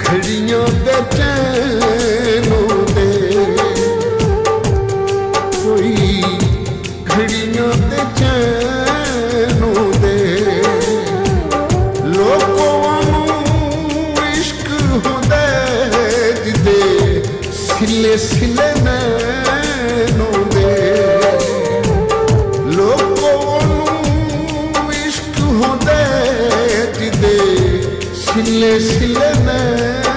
घड़ियों दे चैनों दे कोई घड़ियों दे चैनों दे लोगों इश्क होंदे जिदे सिले सिले नैनों दे लोगों इश्क होंदे जिदे सिले सिले नैनों